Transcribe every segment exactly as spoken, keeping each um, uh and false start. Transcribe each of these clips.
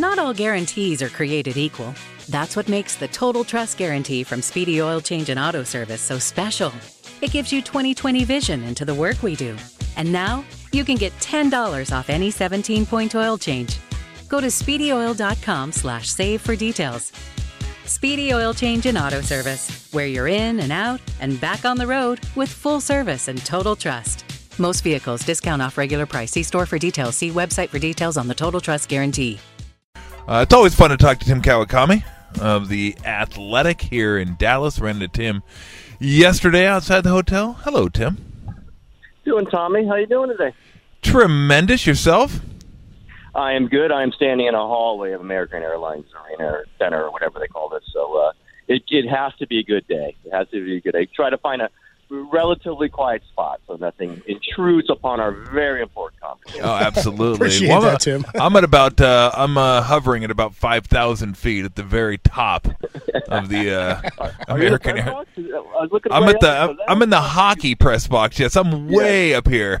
Not all guarantees are created equal. That's what makes the Total Trust Guarantee from Speedy Oil Change and Auto Service so special. It gives you twenty twenty vision into the work we do. And now, you can get ten dollars off any seventeen-point oil change. Go to speedyoil.com slash save for details. Speedy Oil Change and Auto Service, where you're in and out and back on the road with full service and total trust. Most vehicles, discount off regular price. See store for details. See website for details on the Total Trust Guarantee. Uh, it's always fun to talk to Tim Kawakami of The Athletic here in Dallas. Ran into Tim yesterday outside the hotel. Hello, Tim. Doing, Tommy. How you doing today? Tremendous. Yourself? I am good. I am standing in a hallway of American Airlines Arena or Center or whatever they call this. So uh, it, it has to be a good day. It has to be a good day. Try to find a relatively quiet spot so nothing intrudes upon our very important conversation. Oh, absolutely. Appreciate well, that, Tim. I'm at about uh, I'm uh, hovering at about five thousand feet at the very top of the uh, Are American you in the Air. press box? I was looking I'm right at the up. I'm, I'm in the hockey press box. Yes, I'm way up here.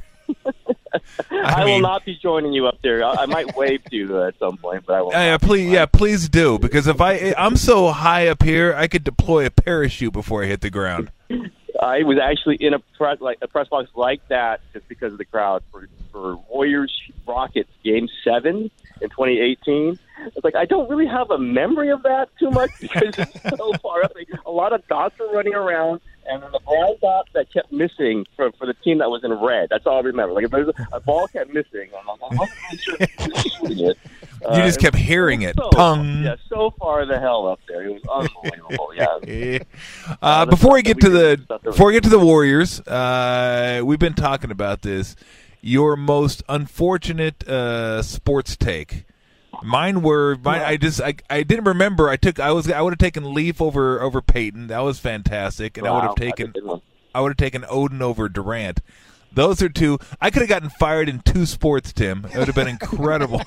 I, I mean, will not be joining you up there. I, I might wave to you uh, at some point, but I will. Uh, yeah, not. please, yeah, please do, because if I I'm so high up here, I could deploy a parachute before I hit the ground. I was actually in a press like a press box like that just because of the crowd for for Warriors Rockets Game Seven in twenty eighteen. It's like I don't really have a memory of that too much because it's so far up. Like, a lot of dots were running around, and then the brown dot that kept missing for for the team that was in red. That's all I remember. Like if there's a, a ball kept missing, I'm like, I'm not really sure who's shooting it. You just Uh, kept hearing it. So, Pung. yeah, so far the hell up there. It was unbelievable. Yeah. Uh, the before we stuff get that to we the did, stuff that we before we get to the Warriors, uh, we've been talking about this. Your most unfortunate uh, sports take. Mine were. Mine, I just. I, I didn't remember. I took. I was. I would have taken Leaf over over Peyton. That was fantastic. And I would Wow, have taken. that's a good one. I would have taken Odin over Durant. Those are two. I could have gotten fired in two sports, Tim. It would have been incredible.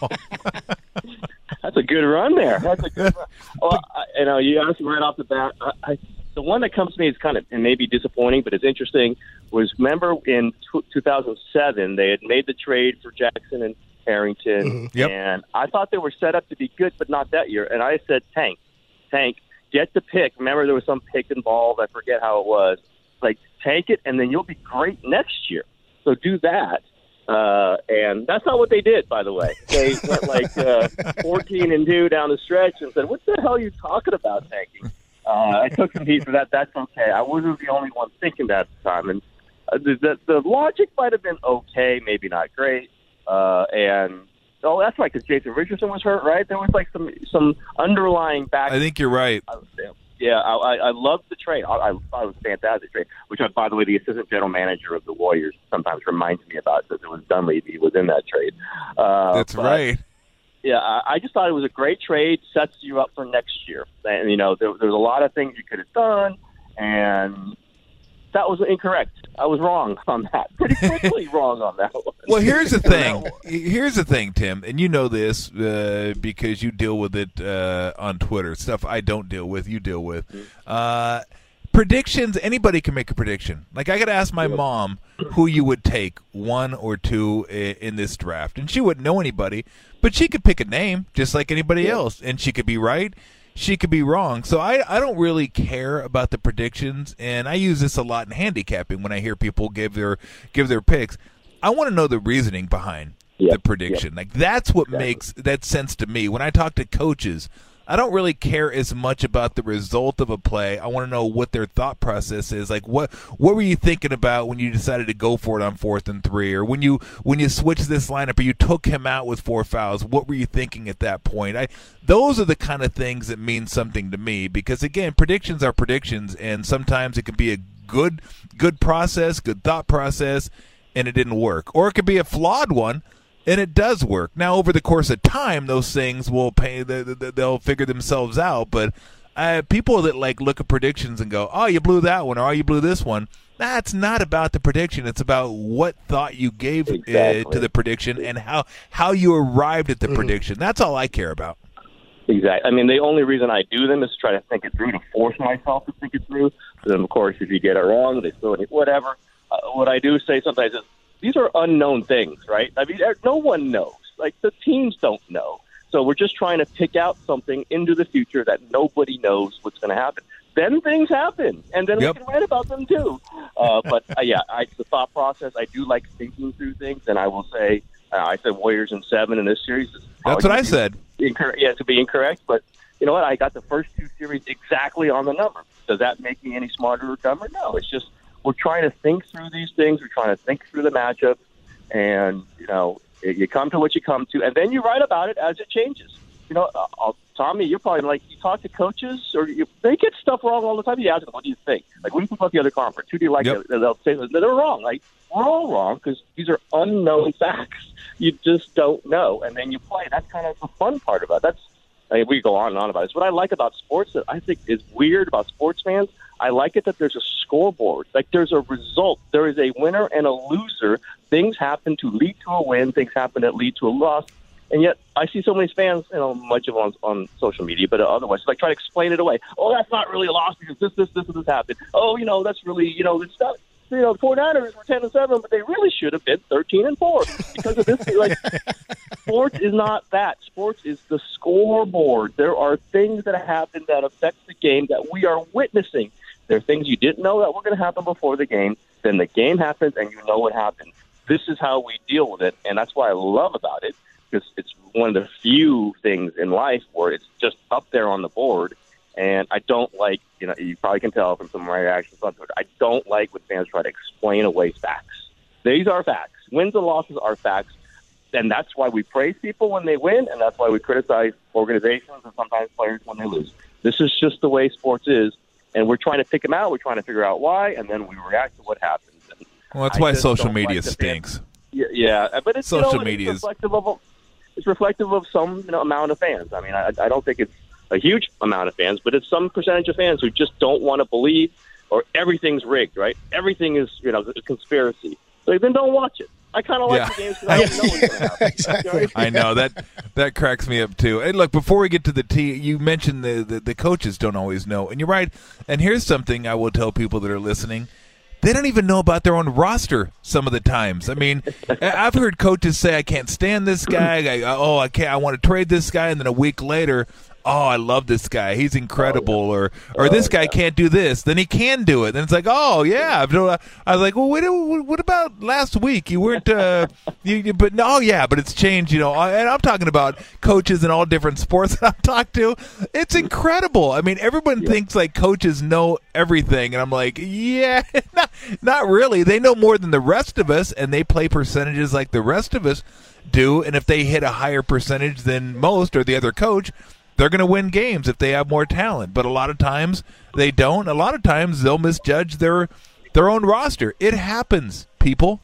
That's a good run there. That's a good run. Well, I, you know, you asked right off the bat. I, I, the one that comes to me is kind of and maybe disappointing, but it's interesting. Was remember in t- two thousand seven they had made the trade for Jackson and Harrington, Mm-hmm. Yep. and I thought they were set up to be good, but not that year. And I said, Tank, Tank, get the pick. Remember, there was some pick involved. I forget how it was. Like, tank it, and then you'll be great next year. So do that. Uh, and that's not what they did, by the way. They went like uh, fourteen and two down the stretch and said, what the hell are you talking about tanking? Uh, I took some heat for that. That's okay. I wasn't the only one thinking that at the time. And uh, the, the, the logic might have been okay, maybe not great. Uh, and oh, that's right, because Jason Richardson was hurt, right? There was like some some underlying back. I think you're right. Yeah, I, I, I loved the trade. I, I thought it was a fantastic trade, which, by the way, the assistant general manager of the Warriors sometimes reminds me about because it was Dunleavy was in that trade. Uh, That's but, right. Yeah, I, I just thought it was a great trade, sets you up for next year. And, you know, there, there's a lot of things you could have done, and that was incorrect. I was wrong on that. Pretty quickly wrong on that one. Well, here's the thing. Here's the thing, Tim, and you know this uh, because you deal with it uh, on Twitter. Stuff I don't deal with, you deal with. Uh, predictions, anybody can make a prediction. Like, I got to ask my mom who you would take, one or two in this draft. And she wouldn't know anybody, but she could pick a name just like anybody else. And she could be right. She could be wrong. So I, I don't really care about the predictions, and I use this a lot in handicapping when I hear people give their give their picks. I want to know the reasoning behind Yep, the prediction. yep. Like, that's what Exactly. makes that sense to me. When I talk to coaches, I don't really care as much about the result of a play. I want to know what their thought process is. Like, what what were you thinking about when you decided to go for it on fourth and three, or when you when you switched this lineup, or you took him out with four fouls? What were you thinking at that point? I those are the kind of things that mean something to me, because again, predictions are predictions, and sometimes it can be a good good process, good thought process, and it didn't work, or it could be a flawed one. And it does work. Now, over the course of time, those things will pay. They'll figure themselves out. But uh, people that like look at predictions and go, "Oh, you blew that one," or "Oh, you blew this one." That's not about the prediction. It's about what thought you gave Exactly. uh, to the prediction and how how you arrived at the mm-hmm. prediction. That's all I care about. Exactly. I mean, the only reason I do them is to try to think it through, to force myself to think it through. But then, of course, if you get it wrong, they throw it, whatever. Uh, what I do say sometimes is, these are unknown things, right? I mean, no one knows. Like, the teams don't know. So we're just trying to pick out something into the future that nobody knows what's going to happen. Then things happen, and then Yep. we can write about them too. Uh, but uh, yeah, I, the thought process, I do like thinking through things, and I will say, uh, I said Warriors in seven in this series. That's what I said. Incor- yeah, to be incorrect, but you know what? I got the first two series exactly on the number. Does that make me any smarter or dumber? No, it's just we're trying to think through these things. We're trying to think through the matchup, and you know, you come to what you come to, and then you write about it as it changes. You know, uh, I'll, Tommy, you're probably like, you talk to coaches, or you, they get stuff wrong all the time. You ask them, what do you think? Like, what do you think about the other conference? Who do you like? Yep. They'll say they're wrong. Like, we're all wrong because these are unknown facts. You just don't know, and then you play. That's kind of the fun part about it. That's, I mean, we go on and on about it. It's what I like about sports that I think is weird about sports fans. I like it that there's a scoreboard. Like, there's a result. There is a winner and a loser. Things happen to lead to a win. Things happen that lead to a loss. And yet, I see so many fans, you know, much of them on, on social media, but otherwise, like, try to explain it away. Oh, that's not really a loss because this, this, this, and this happened. Oh, you know, that's really, you know, it's not, you know, the 49ers were ten and seven, but they really should have been thirteen and four because of this. Like, sports is not that. Sports is the scoreboard. There are things that happen that affect the game that we are witnessing. There are things you didn't know that were going to happen before the game. Then the game happens, and you know what happened. This is how we deal with it, and that's what I love about it. Because it's one of the few things in life where it's just up there on the board. And I don't like, you know, you probably can tell from some of my reactions on Twitter, I don't like when fans try to explain away facts. These are facts. Wins and losses are facts. And that's why we praise people when they win, and that's why we criticize organizations and sometimes players when they lose. This is just the way sports is. And we're trying to pick them out. We're trying to figure out why, and then we react to what happens. And Well, that's I why just social don't media like the stinks. fans. Yeah, yeah, but it's Social you know, media it's is- reflective of it's reflective of some you know, amount of fans. I mean, I, I don't think it's a huge amount of fans, but it's some percentage of fans who just don't want to believe, or everything's rigged, right? Everything is you know a conspiracy. So then don't watch it. I kind of like Yeah. the games because I don't know what's going to happen. Exactly. I know that that cracks me up too. And look, before we get to the T, you mentioned the, the the coaches don't always know, and you're right. And here's something I will tell people that are listening: they don't even know about their own roster some of the times. I mean, I've heard coaches say, "I can't stand this guy." I, oh, I can't. I want to trade this guy, and then a week later, oh, I love this guy. He's incredible. Oh, yeah. Or or Oh, this guy yeah. can't do this. Then he can do it. Then it's like, oh yeah. I've no- I was like, well, wait, what about last week? You weren't. Uh, you, you, but no, oh, yeah. But it's changed. You know. And I'm talking about coaches in all different sports that I've talked to. It's incredible. I mean, everyone Yeah. thinks like coaches know everything, and I'm like, yeah, not, not really. They know more than the rest of us, and they play percentages like the rest of us do. And if they hit a higher percentage than most or the other coach, they're going to win games if they have more talent. But a lot of times they don't. A lot of times they'll misjudge their their own roster. It happens, people.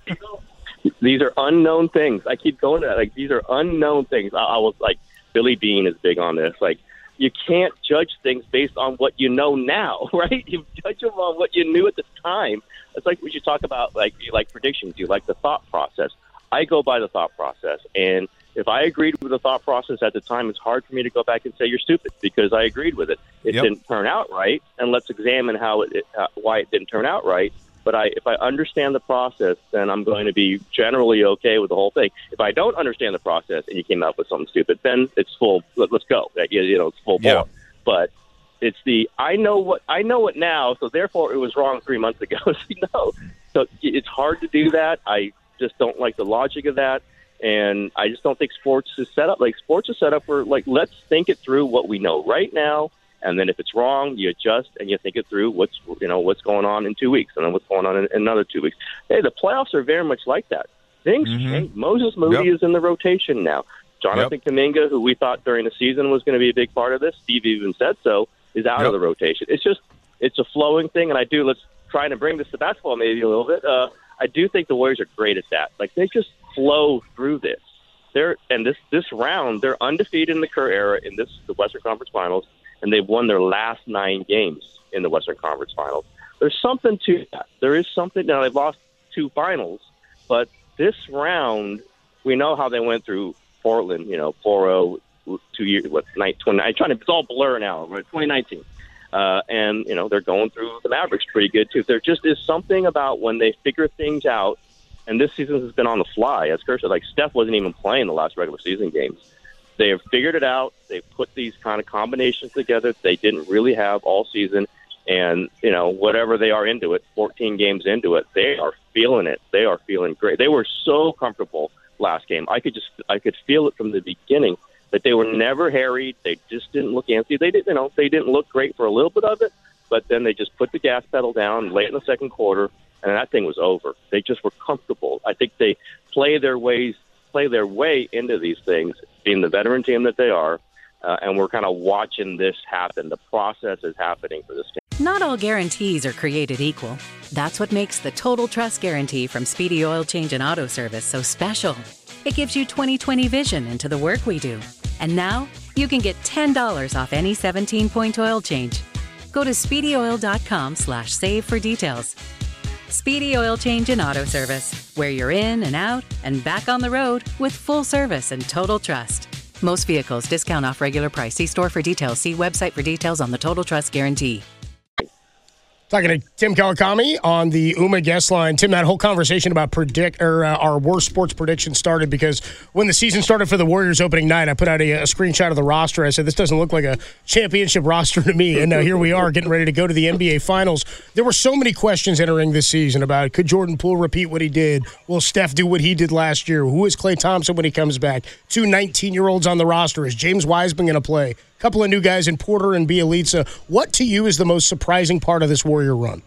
These are unknown things. I keep going to that. Like, these are unknown things. I, I was like, Billy Bean is big on this. Like, you can't judge things based on what you know now, right? You judge them on what you knew at the time. It's like we should talk about, like, you like predictions. You like the thought process. I go by the thought process. And if I agreed with the thought process at the time, it's hard for me to go back and say you're stupid because I agreed with it. It Yep. didn't turn out right, and let's examine how it, uh, why it didn't turn out right. But I, if I understand the process, then I'm going to be generally okay with the whole thing. If I don't understand the process and you came up with something stupid, then it's full. Let, let's go. Like, You, you know, it's full bore. Yeah. But it's the I know what I know it now, so therefore it was wrong three months ago. No, so it's hard to do that. I just don't like the logic of that. And I just don't think sports is set up like sports is set up for like, let's think it through what we know right now. And then if it's wrong, you adjust and you think it through what's, you know, what's going on in two weeks and then what's going on in, in another two weeks. Hey, the playoffs are very much like that. Things Mhm. change. Moses Moody Yep. is in the rotation now. Jonathan Kuminga, who we thought during the season was going to be a big part of this, Steve even said so, is out Yep. of the rotation. It's just, it's a flowing thing. And I do, let's try to bring this to basketball maybe a little bit. Uh, I do think the Warriors are great at that. Like, they just flow through this. They're and this this round, they're undefeated in the Kerr era in this the Western Conference Finals, and they've won their last nine games in the Western Conference Finals. There's something to that. There is something. Now they've lost two finals, but this round, we know how they went through Portland. You know, four oh two years. What night? Twenty. I'm trying to. It's all blur now. Right, twenty nineteen. Uh, and you know they're going through the Mavericks pretty good too. There just is something about when they figure things out. And this season has been on the fly. As Kerr said, like, Steph wasn't even playing the last regular season games. They have figured it out. They put these kind of combinations together they didn't really have all season. And, you know, whatever they are into it, fourteen games into it, they are feeling it. They are feeling great. They were so comfortable last game. I could just, I could feel it from the beginning that they were never harried. They just didn't look antsy. They didn't, you know, they didn't look great for a little bit of it, but then they just put the gas pedal down late in the second quarter, and that thing was over. They just were comfortable. I think they play their ways, play their way into these things, being the veteran team that they are, uh, and we're kind of watching this happen. The process is happening for this team. Not all guarantees are created equal. That's what makes the Total Trust Guarantee from Speedy Oil Change and Auto Service so special. It gives you twenty twenty vision into the work we do. And now you can get ten dollars off any seventeen-point oil change. Go to speedyoil.com slash save for details. Speedy Oil Change and Auto Service, where you're in and out and back on the road with full service and total trust. Most vehicles, discount off regular price. See store for details. See website for details on the Total Trust Guarantee. Talking to Tim Kawakami on the U M A guest line. Tim, that whole conversation about predict or uh, our worst sports prediction started because when the season started for the Warriors opening night, I put out a, a screenshot of the roster. I said, this doesn't look like a championship roster to me. And now here we are getting ready to go to the N B A Finals. There were so many questions entering this season about could Jordan Poole repeat what he did? Will Steph do what he did last year? Who is Klay Thompson when he comes back? Two nineteen-year-olds on the roster. Is James Wiseman going to play? Couple of new guys in Porter and Bielitsa. What to you is the most surprising part of this Warrior run?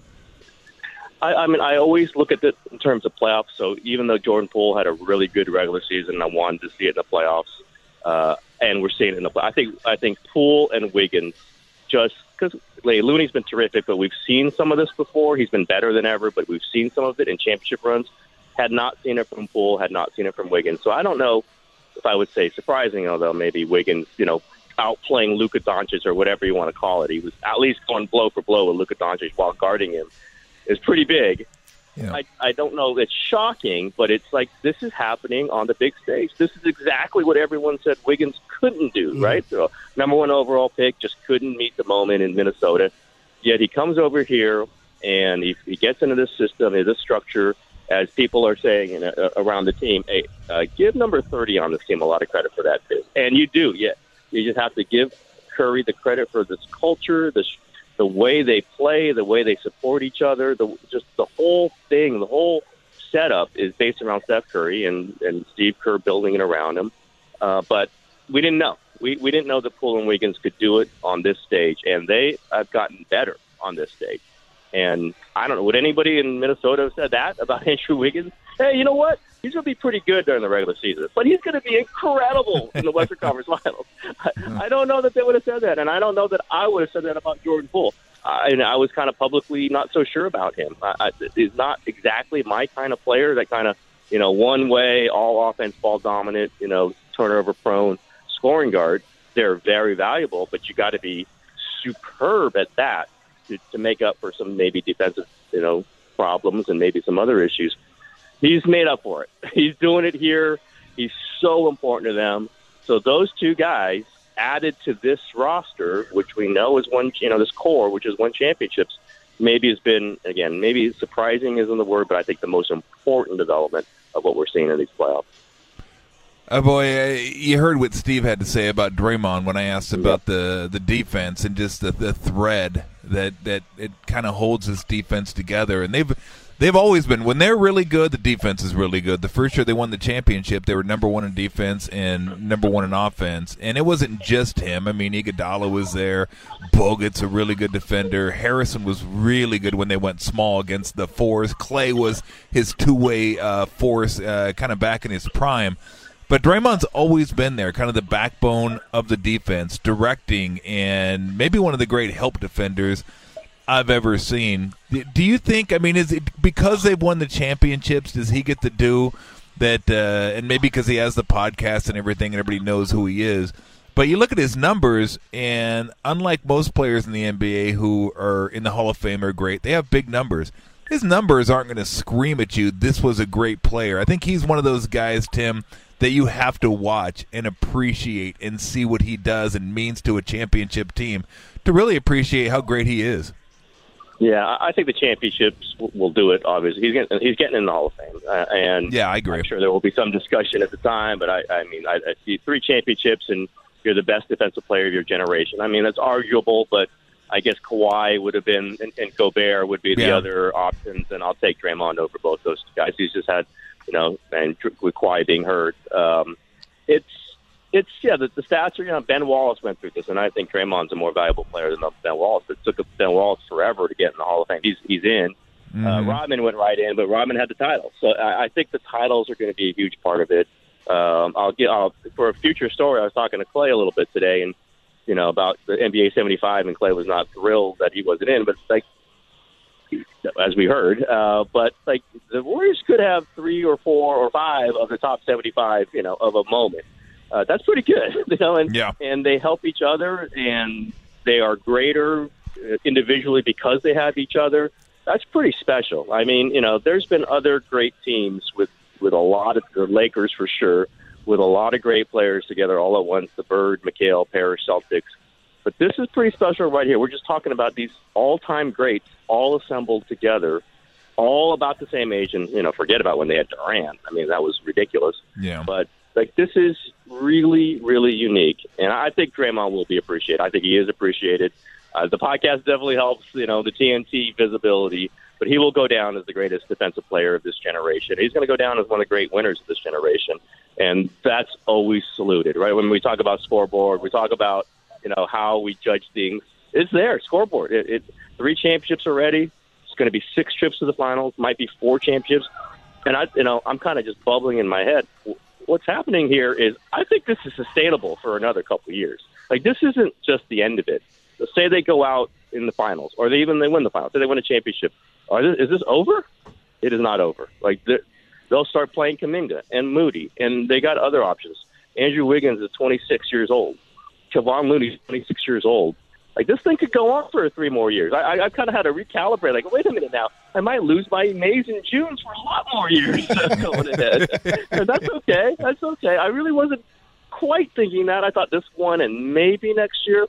I, I mean, I always look at it in terms of playoffs. So even though Jordan Poole had a really good regular season, I wanted to see it in the playoffs, uh, and we're seeing it in the playoffs. I think I think Poole and Wiggins, just because like, Looney's been terrific, but we've seen some of this before. He's been better than ever, but we've seen some of it in championship runs. Had not seen it from Poole, had not seen it from Wiggins. So I don't know if I would say surprising, although maybe Wiggins, you know, outplaying Luka Doncic or whatever you want to call it. He was at least going blow for blow with Luka Doncic while guarding him. Is pretty big. Yeah. I, I don't know. It's shocking, but it's like this is happening on the big stage. This is exactly what everyone said Wiggins couldn't do, mm-hmm. right? So, number one overall pick, just couldn't meet the moment in Minnesota. Yet he comes over here and he, he gets into this system, this structure, as people are saying in, uh, around the team. Hey, uh, give number thirty on this team a lot of credit for that, too. And you do, yeah. You just have to give Curry the credit for this culture, this the way they play, the way they support each other, the just the whole thing, the whole setup is based around Steph Curry and, and Steve Kerr building it around him. Uh, but we didn't know. We we didn't know that Poole and Wiggins could do it on this stage, and they have gotten better on this stage. And I don't know, would anybody in Minnesota have said that about Andrew Wiggins? Hey, you know what? He's going to be pretty good during the regular season, but he's going to be incredible in the Western Conference Finals. I, I don't know that they would have said that, and I don't know that I would have said that about Jordan Poole. Uh, and I was kind of publicly not so sure about him. I, I, he's not exactly my kind of player, that kind of, you know, one-way, all-offense, ball-dominant, you know, turnover-prone scoring guard. They're very valuable, but you got to be superb at that to, to make up for some maybe defensive, you know, problems and maybe some other issues. He's made up for it. He's doing it here. He's so important to them. So those two guys added to this roster, which we know is one, you know, this core, which is won championships, maybe has been, again, maybe surprising isn't the word, but I think the most important development of what we're seeing in these playoffs. Oh boy, uh, you heard what Steve had to say about Draymond when I asked about yep. the, the defense and just the, the thread that, that it kind of holds this defense together. And they've they've always been, when they're really good, the defense is really good. The first year they won the championship, they were number one in defense and number one in offense. And it wasn't just him. I mean, Iguodala was there. Bogut's a really good defender. Harrison was really good when they went small against the fours. Klay was his two-way uh, force uh, kind of back in his prime. But Draymond's always been there, kind of the backbone of the defense, directing, and maybe one of the great help defenders I've ever seen. Do you think, I mean, is it because they've won the championships, does he get to do that, uh, and maybe because he has the podcast and everything and everybody knows who he is, but you look at his numbers, and unlike most players in the N B A who are in the Hall of Fame or great, they have big numbers. His numbers aren't going to scream at you, this was a great player. I think he's one of those guys, Tim, that you have to watch and appreciate and see what he does and means to a championship team to really appreciate how great he is. Yeah, I think the championships will do it. Obviously, he's getting he's getting in the Hall of Fame, uh, and yeah, I agree. I'm sure there will be some discussion at the time, but I, I mean, I, I see three championships, and you're the best defensive player of your generation. I mean, that's arguable, but I guess Kawhi would have been, and, and Gobert would be the yeah. other options, and I'll take Draymond over both those guys. He's just had, you know, and with Kawhi being hurt, um, it's. It's, yeah, the, the stats are, you know, Ben Wallace went through this, and I think Draymond's a more valuable player than Ben Wallace. It took Ben Wallace forever to get in the Hall of Fame. He's he's in. Mm-hmm. Uh, Rodman went right in, but Rodman had the title. So I, I think the titles are going to be a huge part of it. Um, I'll get I'll, for a future story, I was talking to Clay a little bit today, and, you know, about the N B A seventy-five, and Clay was not thrilled that he wasn't in, but, like, as we heard, uh, but, like, the Warriors could have three or four or five of the top seventy-five, you know, of a moment. Uh, that's pretty good, you know, and yeah. and they help each other, and they are greater individually because they have each other. That's pretty special. I mean, you know, there's been other great teams with, with a lot of the Lakers for sure, with a lot of great players together all at once. The Bird, McHale, Parrish, Celtics. But this is pretty special right here. We're just talking about these all-time greats all assembled together, all about the same age, and, you know, forget about when they had Durant. I mean, that was ridiculous. Yeah. But like, this is really, really unique, and I think Draymond will be appreciated. I think he is appreciated. Uh, the podcast definitely helps, you know, the T N T visibility, but he will go down as the greatest defensive player of this generation. He's going to go down as one of the great winners of this generation, and that's always saluted, right? When we talk about scoreboard, we talk about, you know, how we judge things. It's there, scoreboard. It, it three championships already. It's going to be six trips to the finals, might be four championships, and I, you know, I'm kind of just bubbling in my head. What's happening here is I think this is sustainable for another couple of years. Like, this isn't just the end of it. So say they go out in the finals, or they even they win the finals, say they win a championship. Are this, is this over? It is not over. Like, they'll start playing Kuminga and Moody, and they got other options. Andrew Wiggins is twenty-six years old. Kevon Looney is twenty-six years old. Like, this thing could go on for three more years. I, I, I've kind of had to recalibrate. Like, wait a minute now. I might lose my Mays and Junes for a lot more years going ahead. And that's okay. That's okay. I really wasn't quite thinking that. I thought this one and maybe next year.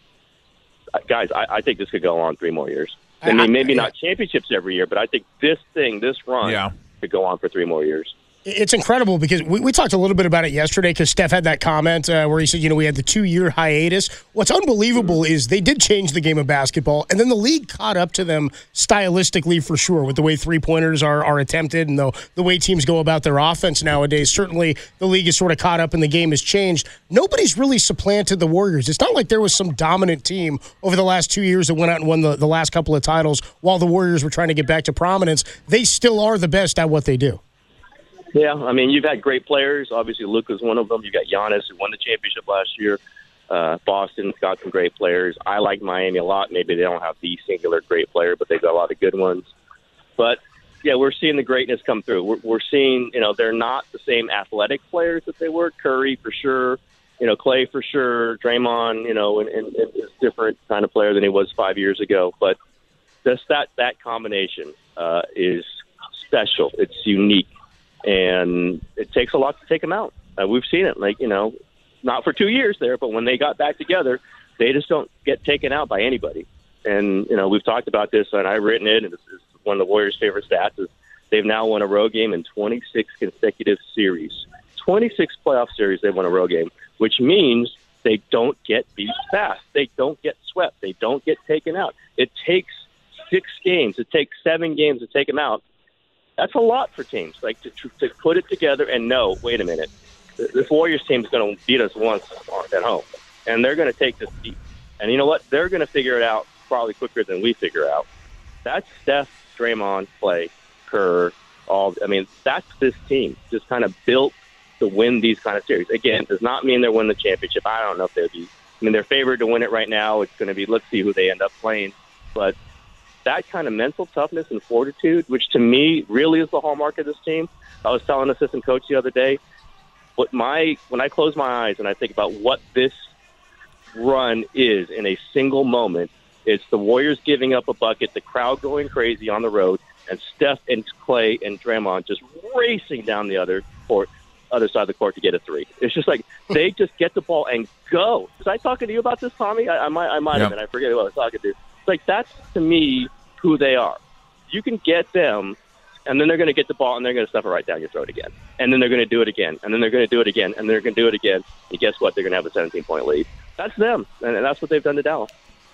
Uh, guys, I, I think this could go on three more years. I mean, maybe not championships every year, but I think this thing, this run, yeah. could go on for three more years. It's incredible because we, we talked a little bit about it yesterday because Steph had that comment uh, where he said, you know, we had the two-year hiatus. What's unbelievable is they did change the game of basketball, and then the league caught up to them stylistically for sure with the way three-pointers are, are attempted and the, the way teams go about their offense nowadays. Certainly the league is sort of caught up and the game has changed. Nobody's really supplanted the Warriors. It's not like there was some dominant team over the last two years that went out and won the, the last couple of titles while the Warriors were trying to get back to prominence. They still are the best at what they do. Yeah, I mean, you've had great players. Obviously, Luka's one of them. You've got Giannis, who won the championship last year. Uh, Boston's got some great players. I like Miami a lot. Maybe they don't have the singular great player, but they've got a lot of good ones. But, yeah, we're seeing the greatness come through. We're, we're seeing, you know, they're not the same athletic players that they were. Curry, for sure. You know, Clay, for sure. Draymond, you know, and, and, and is a different kind of player than he was five years ago. But just that, that combination uh, is special. It's unique. And it takes a lot to take them out. Uh, we've seen it, like, you know, not for two years there, but when they got back together, they just don't get taken out by anybody. And, you know, we've talked about this, and I've written it, and this is one of the Warriors' favorite stats, is they've now won a road game in twenty-six consecutive series. twenty-six playoff series they've won a road game, which means they don't get beat fast. They don't get swept. They don't get taken out. It takes six games. It takes seven games to take them out. That's a lot for teams, like to, to put it together and know, wait a minute, this Warriors team is going to beat us once at home, and they're going to take this deep. And you know what? They're going to figure it out probably quicker than we figure out. That's Steph, Draymond, Clay, Kerr, all. I mean, that's this team just kind of built to win these kind of series. Again, does not mean they're winning the championship. I don't know if they'll be. I mean, they're favored to win it right now. It's going to be, let's see who they end up playing, but that kind of mental toughness and fortitude, which to me really is the hallmark of this team. I was telling an assistant coach the other day, what my when I close my eyes and I think about what this run is in a single moment, it's the Warriors giving up a bucket, the crowd going crazy on the road, and Steph and Clay and Draymond just racing down the other court, other side of the court to get a three. It's just like they just get the ball and go. Was I talking to you about this, Tommy? I, I might, I might yeah. have been. I forget who I was talking to. It's like that's to me who they are. You can get them, and then they're going to get the ball, and they're going to stuff it right down your throat again. And then they're going to do it again, and then they're going to do it again, and they're going to do it again. And guess what? They're going to have a seventeen-point lead. That's them, and that's what they've done to Dallas.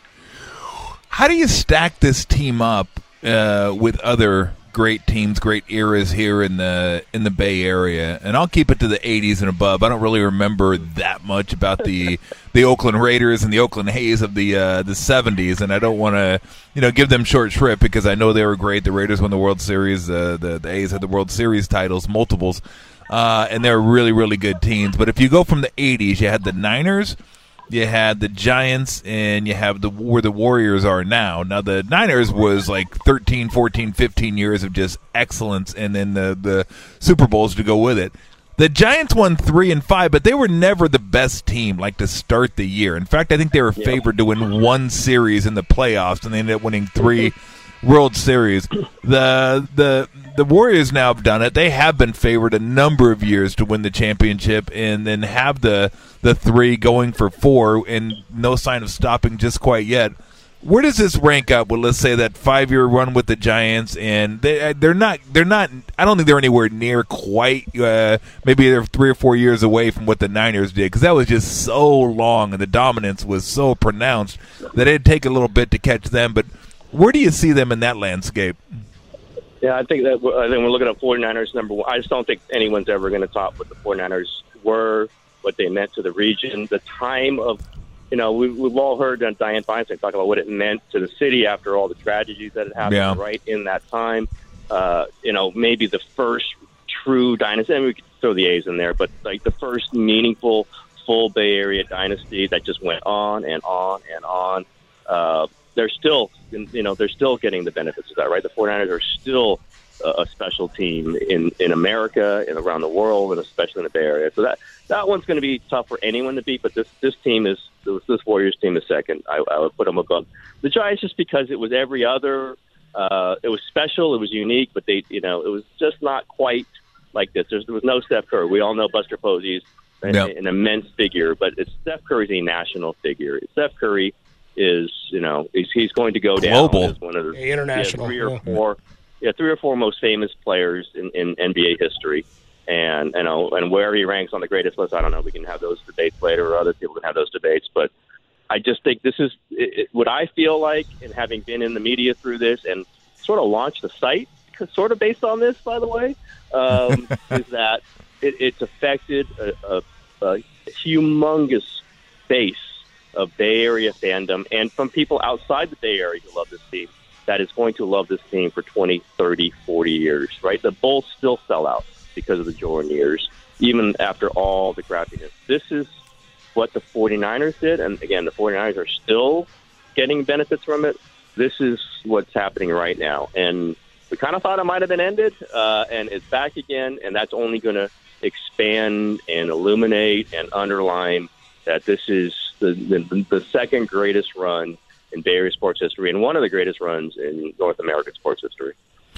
How do you stack this team up uh, with other great teams, great eras here in the in the Bay Area? And I'll keep it to the eighties and above. I don't really remember that much about the the Oakland Raiders and the Oakland A's of the uh, the seventies, and I don't want to you know give them short shrift because I know they were great. The Raiders won the World Series. Uh, the the A's had the World Series titles, multiples, uh, and they're really really good teams. But if you go from the eighties, you had the Niners. You had the Giants, and you have the where the Warriors are now. Now, the Niners was like thirteen, fourteen, fifteen years of just excellence, and then the, the Super Bowls to go with it. The Giants won three and five, but they were never the best team, like, to start the year. In fact, I think they were favored to win one series in the playoffs, and they ended up winning three World Series. The the the Warriors now have done it. They have been favored a number of years to win the championship, and then have the the three going for four, and no sign of stopping just quite yet. Where does this rank up with, let's say, that five-year run with the Giants? And they they're not they're not. I don't think they're anywhere near quite. Uh, maybe they're three or four years away from what the Niners did, because that was just so long, and the dominance was so pronounced that it'd take a little bit to catch them. But where do you see them in that landscape? Yeah, I think that I think we're looking at 49ers number one. I just don't think anyone's ever going to top what the 49ers were, what they meant to the region, the time of, you know, we've, we've all heard Dianne Feinstein talk about what it meant to the city after all the tragedies that had happened yeah. right in that time. Uh, you know, maybe the first true dynasty, and we could throw the A's in there, but like the first meaningful full Bay Area dynasty that just went on and on and on. Uh, they're still, you know, they're still getting the benefits of that, right? The 49ers are still a, a special team in, in America and around the world, and especially in the Bay Area. So that, that one's going to be tough for anyone to beat, but this, this team is, this Warriors team is second. I, I would put them above the Giants just because it was every other, uh, it was special, it was unique, but they, you know, it was just not quite like this. There's, there was no Steph Curry. We all know Buster Posey's an, yep. an immense figure, but it's, Steph Curry's a national figure. Steph Curry is, you know, he's, he's going to go Global. down as one of the international yeah, three or yeah. four, yeah, three or four most famous players in, in N B A history. And, you know, and where he ranks on the greatest list, I don't know. We can have those debates later, or other people can have those debates. But I just think this is it, it, what I feel like, and having been in the media through this and sort of launched the site, sort of based on this, by the way, um, is that it, it's affected a, a, a humongous base of Bay Area fandom, and from people outside the Bay Area who love this team, that is going to love this team for twenty, thirty, forty years, right? The Bulls still sell out because of the Jordan years, even after all the crappiness. This is what the 49ers did, and again, the 49ers are still getting benefits from it. This is what's happening right now, and we kind of thought it might have been ended, uh, and it's back again, and that's only going to expand and illuminate and underline that this is the, the, the second greatest run in Bay Area sports history, and one of the greatest runs in North American sports history.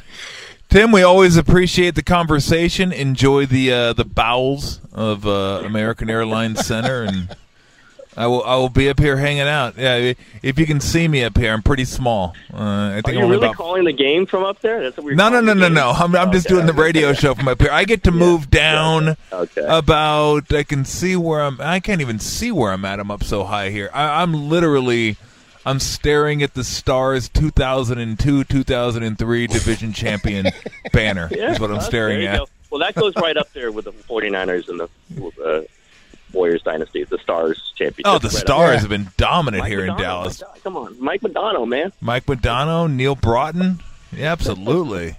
Tim, we always appreciate the conversation. Enjoy the uh, the bowels of uh, American Airlines Center, and I will I will be up here hanging out. Yeah, if you can see me up here, I'm pretty small. Uh, I think Are you I'm really about... calling the game from up there? That's what we're no, no, no, no, game? no. I'm, I'm just okay. doing the radio show from up here. I get to yeah. move down okay. about. I can see where I'm. I can't even see where I'm at. I'm up so high here. I, I'm literally. I'm staring at the Stars two thousand two, two thousand three division champion banner yeah, is what I'm staring at. Go. Well, that goes right up there with the 49ers and the uh, Warriors dynasty, the Stars championship. Oh, the right Stars have been dominant Mike here Madonna, in Dallas. God, come on. Mike Madonna, man. Mike Madonna, Neil Broughton. Yeah, absolutely.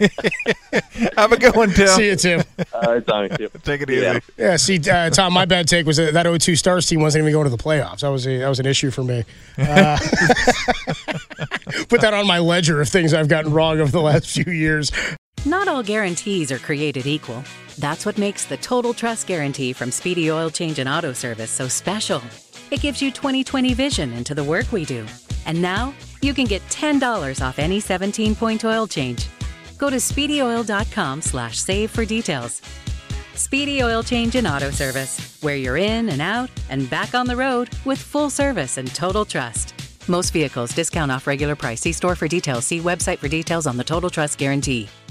Have a good one, Tim. See you, Tim. Uh, Tommy, too. Take it easy. Yeah. Yeah, see, uh, Tom, my bad take was that that oh two Stars team wasn't even going to the playoffs. That was a, that was an issue for me. Uh, put that on my ledger of things I've gotten wrong over the last few years. Not all guarantees are created equal. That's what makes the Total Trust Guarantee from Speedy Oil Change and Auto Service so special. It gives you twenty twenty vision into the work we do. And now, you can get ten dollars off any seventeen-point oil change. Go to speedyoil.com slash save for details. Speedy Oil Change and Auto Service, where you're in and out and back on the road with full service and total trust. Most vehicles discount off regular price. See store for details. See website for details on the Total Trust Guarantee.